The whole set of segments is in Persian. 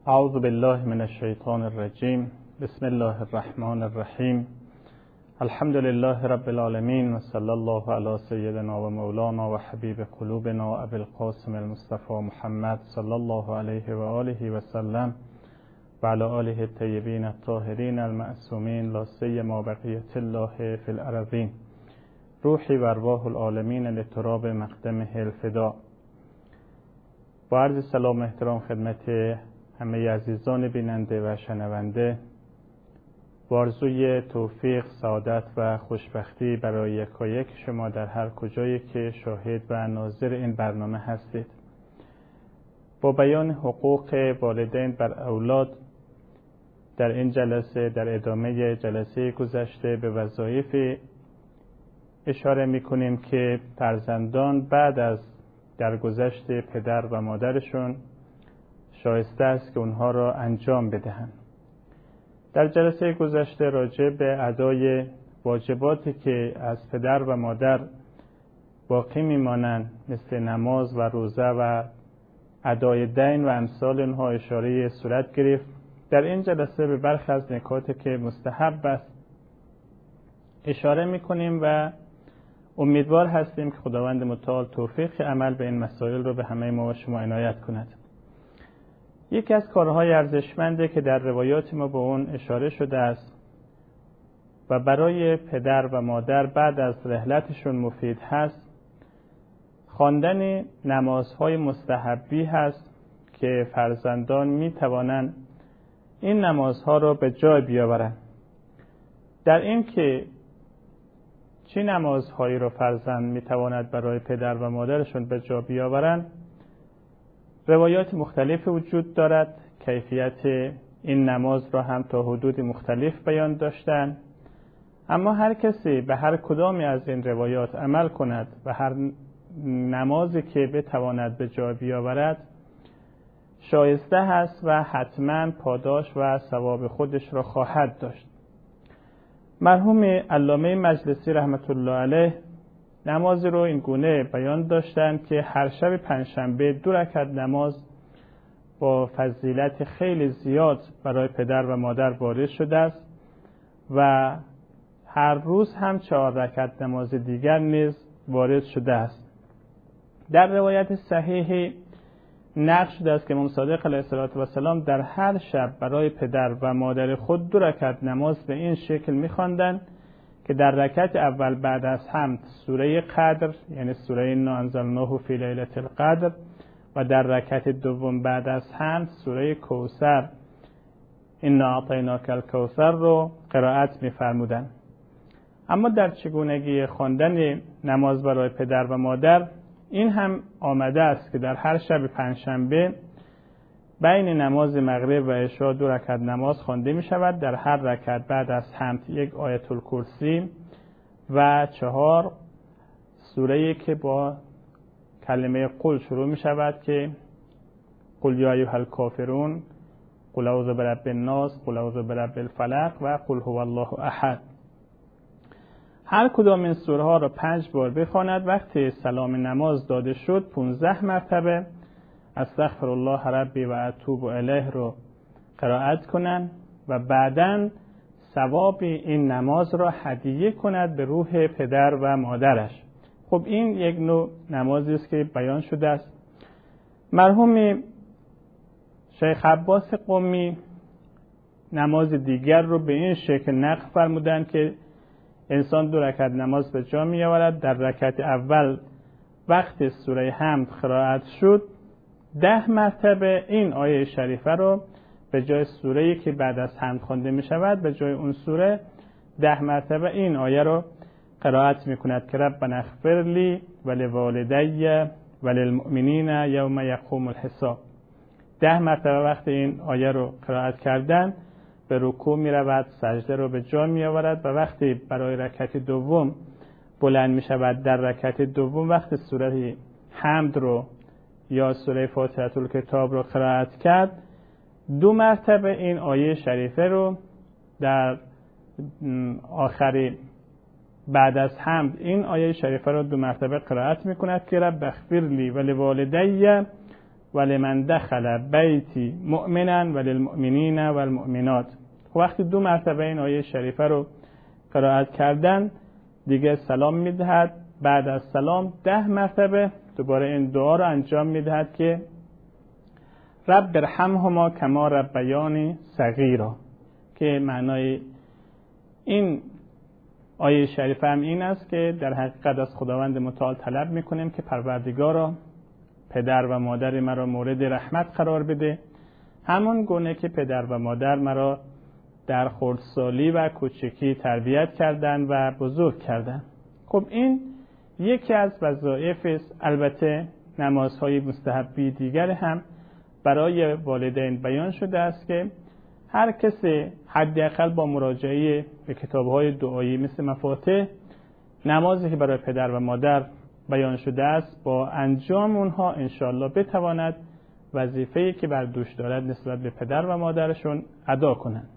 اعوذ بالله من الشیطان الرجیم. بسم الله الرحمن الرحیم. الحمد لله رب العالمین و صلی الله علی سیدنا و مولانا و حبیب قلوبنا ابی القاسم المصطفى محمد صلی الله علیه و آله و سلم و علی آله الطیبین الطاهرین المعصومین لا سیما بقیة الله فی الارضین. روحی و ارواح العالمین لتراب مقدمه الفدا. با عرض سلام و احترام خدمت همه عزیزان بیننده و شنونده، با آرزوی توفیق، سعادت و خوشبختی برای یکایک شما در هر کجایی که شاهد و ناظر این برنامه هستید. با بیان حقوق والدین بر اولاد در این جلسه، در ادامه جلسه گذشته به وظایف اشاره می‌کنیم که فرزندان بعد از درگذشت پدر و مادرشون شایسته است که اونها را انجام بدهند. در جلسه گذشته راجع به ادای واجباتی که از پدر و مادر باقی میمانند مثل نماز و روزه و ادای دین و امثال اونها اشاره صورت گرفت. در این جلسه به برخی از نکاتی که مستحب است اشاره میکنیم و امیدوار هستیم که خداوند متعال توفیق عمل به این مسائل رو به همه ما و شما عنایت کند. یکی از کارهای ارزشمنده که در روایات ما به اون اشاره شده است و برای پدر و مادر بعد از رحلتشون مفید هست، خواندن نمازهای مستحبی هست که فرزندان می توانند این نمازها را به جای بیاورند. در این که چه نمازهایی را فرزند می تواند برای پدر و مادرشون به جا بیاورند، روایات مختلف وجود دارد. کیفیت این نماز را هم تا حدود مختلف بیان داشتند، اما هر کسی به هر کدامی از این روایات عمل کند و هر نمازی که بتواند به جا بیاورد شایسته هست و حتما پاداش و ثواب خودش را خواهد داشت. مرحوم علامه مجلسی رحمت الله علیه نماز رو این گونه بیان داشتند که هر شب پنجشنبه 2 رکعت نماز با فضیلت خیلی زیاد برای پدر و مادر وارد شده است و هر روز هم 4 رکعت نماز دیگر نیز وارد شده است. در روایت صحیحی نقل شده است که امام صادق علیه السلام در هر شب برای پدر و مادر خود 2 رکعت نماز به این شکل می‌خواندند که در رکعت اول بعد از حمد سوره قدر یعنی سوره انا انزلناه فی لیلة القدر و در رکعت دوم بعد از حمد سوره کوثر انا اعطیناک الکوثر رو قرائت می‌فرمودند. اما در چگونگی خواندن نماز برای پدر و مادر این هم آمده است که در هر شب پنجشنبه بین نماز مغرب و عشا 2 رکعت نماز خوانده می شود. در هر رکعت بعد از حمد 1 آیت الکرسی و 4 سوره‌ای که با کلمه قل شروع می شود که قل یا ایها الکافرون، قل اعوذ برب الناس، قل اعوذ برب الفلق و قل هو الله احد. هر کدام این سوره ها را 5 بار بخواند. وقتی سلام نماز داده شد 15 مرتبه استغفر الله ربی و اتوب الیه رو قرائت کنند و بعداً ثواب این نماز را هدیه کند به روح پدر و مادرش. خب این یک نوع نمازی است که بیان شده است. مرحوم شیخ عباس قمی نماز دیگر رو به این شکل نقل فرمودند که انسان 2 رکعت نماز به جا می آورد. در رکعت اول وقتی سوره حمد قرائت شد 10 مرتبه این آیه شریفه رو به جای سوره‌ای که بعد از حمد خوانده می شود به جای اون سوره 10 مرتبه این آیه رو قرائت می کند که ربنا اغفر لی ولوالدی وللمؤمنین یوم یقوم الحساب. 10 مرتبه وقتی این آیه رو قرائت کردن به رکوع می رود، سجده رو به جا می آورد و وقتی برای رکعت دوم بلند می شود در رکعت دوم وقتی سوره حمد رو یا سوره فاتحه الکتاب رو قرائت کرد 2 مرتبه این آیه شریفه رو در آخری بعد از حمد این آیه شریفه رو 2 مرتبه قرائت می کند که رب اغفر لی ولوالدی ولمن دخل بیتی مؤمنا وللمؤمنین والمؤمنات. وقتی 2 مرتبه این آیه شریفه رو قرائت کردن دیگه سلام میدهد. بعد از سلام 10 مرتبه دوباره این دعا رو انجام میدهد که رب ارحمهما کما ربیانی صغیرا، که معنای این آیه شریفه هم این است که در حقیقت از خداوند متعال طلب میکنیم که پروردگارا پدر و مادر مرا مورد رحمت قرار بده، همون گونه که پدر و مادر مرا در خردسالی و کوچکی تربیت کردن و بزرگ کردن. خب این یکی از وظایف است. البته نمازهای مستحبی دیگر هم برای والدین بیان شده است که هر کسی حداقل با مراجعه به کتاب‌های دعایی مثل مفاتیح، نمازی که برای پدر و مادر بیان شده است با انجام اونها انشاءالله بتواند وظیفه‌ای که بر دوش دارد نسبت به پدر و مادرشون ادا کنند.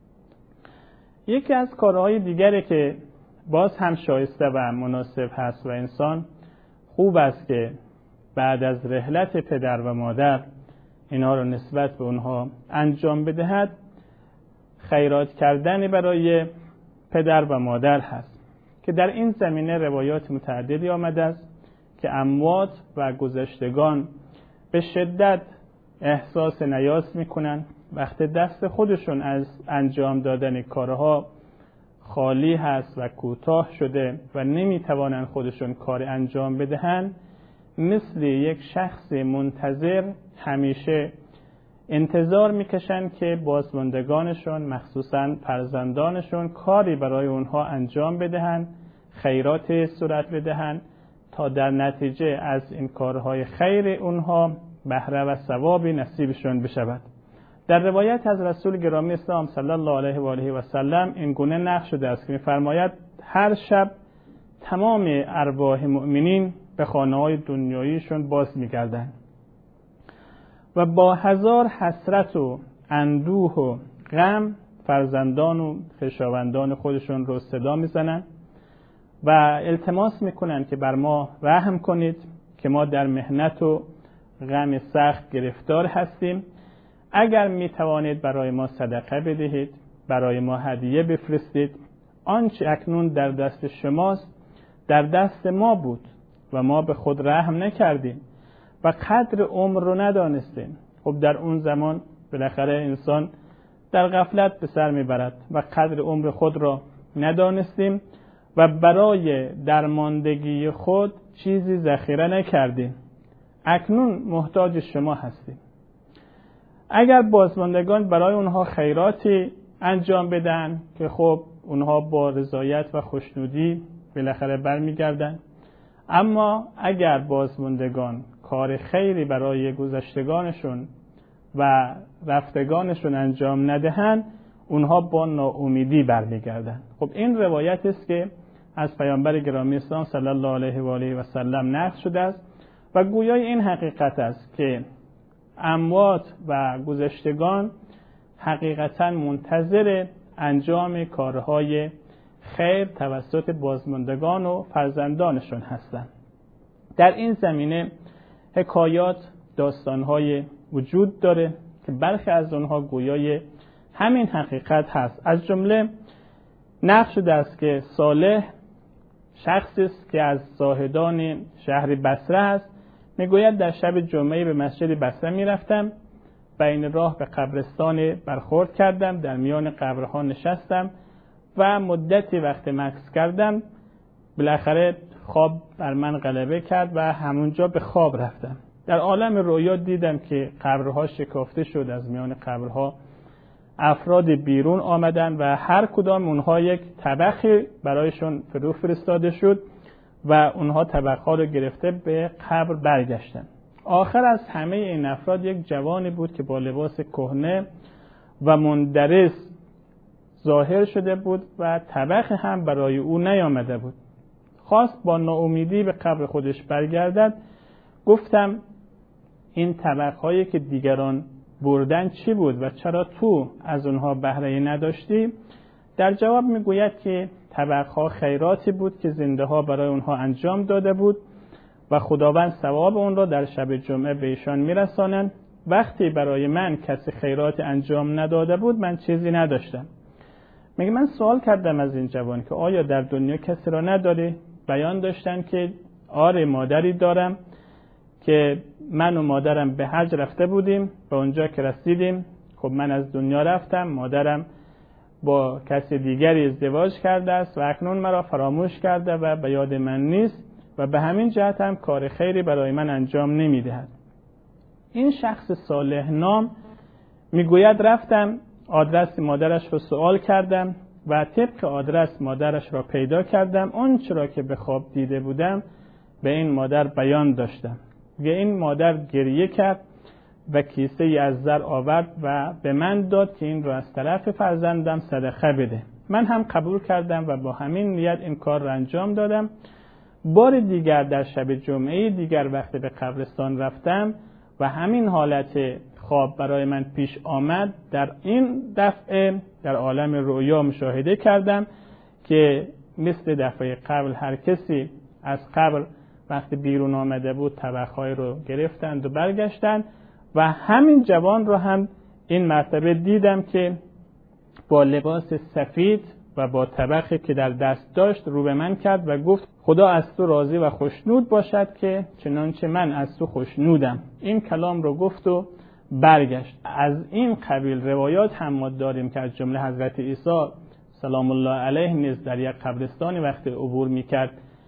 یکی از کارهای دیگری که باز هم شایسته و مناسب هست و انسان خوب است که بعد از رحلت پدر و مادر اینها رو نسبت به اونها انجام بدهد، خیرات کردن برای پدر و مادر هست که در این زمینه روایات متعددی آمده است که اموات و گذشتگان به شدت احساس نیاز میکنن وقتی دست خودشون از انجام دادن کارها خالی هست و کوتاه شده و نمیتوانند خودشون کار انجام بدهند، مثل یک شخص منتظر همیشه انتظار میکشن که بازماندگانشون مخصوصاً فرزندانشون کاری برای اونها انجام بدهند، خیرات صورت بدهند تا در نتیجه از این کارهای خیر اونها بهره و ثوابی نصیبشون بشود. در روایت از رسول گرامی اسلام صلی الله علیه و آله و سلم این گونه نقل شده است که می‌فرماید هر شب تمام ارواح مؤمنین به خانه‌های دنیاییشون باز می‌گردند و با 1000 حسرت و اندوه و غم فرزندان و خویشاوندان خودشون رو صدا میزنن و التماس میکنن که بر ما رحم کنید که ما در محنت و غم سخت گرفتار هستیم. اگر میتوانید برای ما صدقه بدهید، برای ما هدیه بفرستید. آنچه اکنون در دست شماست در دست ما بود و ما به خود رحم نکردیم و قدر عمر رو ندانستیم. خب در اون زمان بالاخره انسان در غفلت به سر میبرد و قدر عمر خود را ندانستیم و برای درماندگی خود چیزی ذخیره نکردیم. اکنون محتاج شما هستیم. اگر بازماندگان برای اونها خیراتی انجام بدن که خب اونها با رضایت و خوشنودی بالاخره برمیگردن، اما اگر بازماندگان کار خیری برای گذشتگانشون و رفتگانشون انجام ندهند، اونها با ناامیدی برمیگردن. خب این روایت است که از پیامبر گرامی اسلام صلی الله علیه و آله و سلم نقل شده است و گویای این حقیقت است که اموات و گذشتگان حقیقتا منتظر انجام کارهای خیر توسط بازماندگان و فرزندانشون هستند. در این زمینه حکایات، داستانهای وجود داره که برخی از آنها گویای همین حقیقت هست. از جمله نقل شده است که صالح شخصی است که از زاهدان شهر بصره است. میگوید در شب جمعه به مسجد بصره میرفتم، بین راه به قبرستان برخورد کردم، در میان قبرها نشستم و مدتی وقت مکث کردم. بالاخره خواب بر من غلبه کرد و همونجا به خواب رفتم. در عالم رویا دیدم که قبرها شکافته شد، از میان قبرها افراد بیرون آمدن و هر کدام اونها یک طبقی برایشون فرو فرستاده شد و اونها طبقها رو گرفته به قبر برگشتن. آخر از همه این افراد یک جوانی بود که با لباس کهنه و مندرس ظاهر شده بود و طبق هم برای او نیامده بود. خواست با ناامیدی به قبر خودش برگردد. گفتم این طبقهایی که دیگران بردن چی بود و چرا تو از اونها بهره نداشتی؟ در جواب میگوید که طبقها خیراتی بود که زنده ها برای اونها انجام داده بود و خداوند ثواب اون رو در شب جمعه به ایشان میرسانند. وقتی برای من کسی خیرات انجام نداده بود من چیزی نداشتم. میگه من سوال کردم از این جوان که آیا در دنیا کسی را نداری؟ بیان داشتن که آره مادری دارم که من و مادرم به حج رفته بودیم، به اونجا که رسیدیم خب من از دنیا رفتم، مادرم با کسی دیگری ازدواج کرده است و اکنون مرا فراموش کرده و به یاد من نیست و به همین جهت هم کار خیری برای من انجام نمیدهد. این شخص صالح نام میگوید رفتم آدرس مادرش رو سوال کردم و طبق آدرس مادرش را پیدا کردم. اون چرا که به خواب دیده بودم به این مادر بیان داشتم. این مادر گریه کرد و کیسه ای از زر آورد و به من داد که این را از طرف فرزندم صدقه بده. من هم قبول کردم و با همین نیت این کار را انجام دادم. بار دیگر در شب جمعه دیگر وقتی به قبرستان رفتم و همین حالت خواب برای من پیش آمد، در این دفعه در عالم رؤیا مشاهده کردم که مثل دفعه قبل هر کسی از قبر وقتی بیرون آمده بود طبقهای رو گرفتند و برگشتند و همین جوان رو هم این مرتبه دیدم که با لباس سفید و با طبقی که در دست داشت رو به من کرد و گفت خدا از تو راضی و خوشنود باشد که چنانچه من از تو خوشنودم. این کلام رو گفت و برگشت. از این قبیل روایات هم ما داریم که از جمله حضرت عیسی سلام الله علیه نیز در یک قبرستانی وقتی عبور میکرد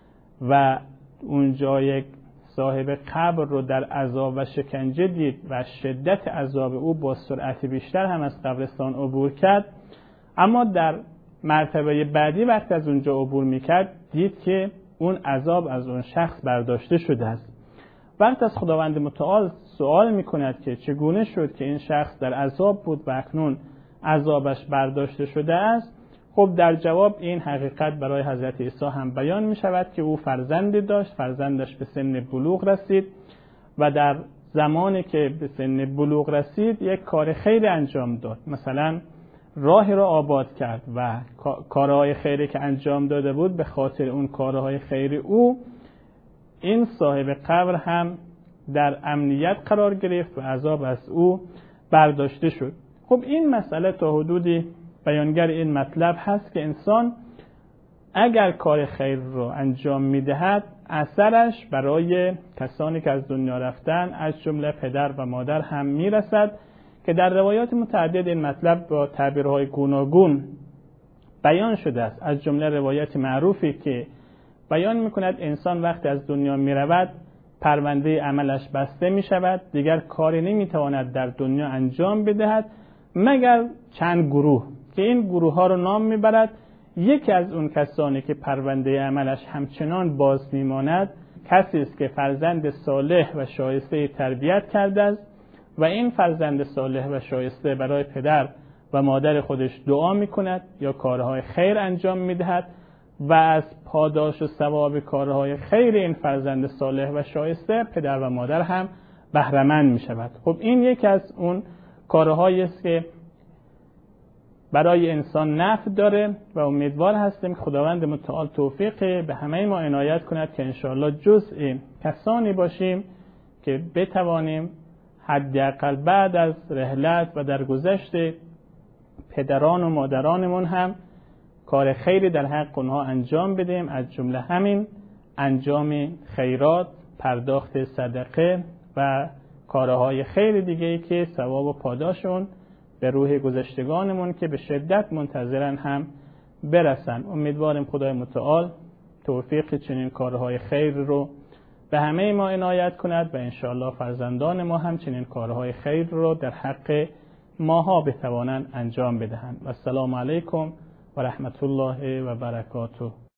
و اونجا یک صاحب قبر رو در عذاب و شکنجه دید و شدت عذاب او با سرعت بیشتر هم از قبرستان عبور کرد، اما در مرتبه بعدی وقتی از اونجا عبور میکرد دید که اون عذاب از اون شخص برداشته شده است. وقتی از خداوند متعال سوال میکند که چگونه شد که این شخص در عذاب بود و اکنون عذابش برداشته شده است، خب در جواب این حقیقت برای حضرت عیسی هم بیان می شود که او فرزندی داشت، فرزندش به سن بلوغ رسید و در زمانی که به سن بلوغ رسید یک کار خیری انجام داد، مثلا راهی را آباد کرد و کارهای خیری که انجام داده بود به خاطر اون کارهای خیری او این صاحب قبر هم در امنیت قرار گرفت و عذاب از او برداشته شد. خب این مسئله تا حدودی بیانگر این مطلب هست که انسان اگر کار خیر رو انجام میدهد اثرش برای کسانی که از دنیا رفتن از جمله پدر و مادر هم میرسد که در روایات متعدد این مطلب با تعبیرهای گوناگون بیان شده است. از جمله روایت معروفی که بیان میکند انسان وقتی از دنیا میرود پرونده عملش بسته میشود، دیگر کاری نمیتواند در دنیا انجام بدهد مگر چند گروه که این گروه ها رو نام میبرد. یکی از اون کسانی که پرونده عملش همچنان باز میماند کسی است که فرزند صالح و شایسته تربیت کرده است و این فرزند صالح و شایسته برای پدر و مادر خودش دعا میکند یا کارهای خیر انجام میدهد و از پاداش و ثواب کارهای خیر این فرزند صالح و شایسته پدر و مادر هم بهره مند میشود. خب این یکی از اون کارهایی است که برای انسان نفع داره و امیدوار هستیم که خداوند متعال توفیق به همه ما عنایت کند که انشاءالله جزء کسانی باشیم که بتوانیم حداقل بعد از رحلت و در گذشت پدران و مادرانمون هم کار خیری در حق اونها انجام بدیم، از جمله همین انجام خیرات، پرداخت صدقه و کارهای خیر دیگه‌ای که ثواب و پاداشون به روح گذشتگانمون که به شدت منتظرن هم برسن. امیدواریم خدای متعال توفیق چنین کارهای خیر رو به همه ما عنایت کند و انشاءالله فرزندان ما هم چنین کارهای خیر رو در حق ماها بتوانند انجام بدهند. و السلام علیکم و رحمت الله و برکاته.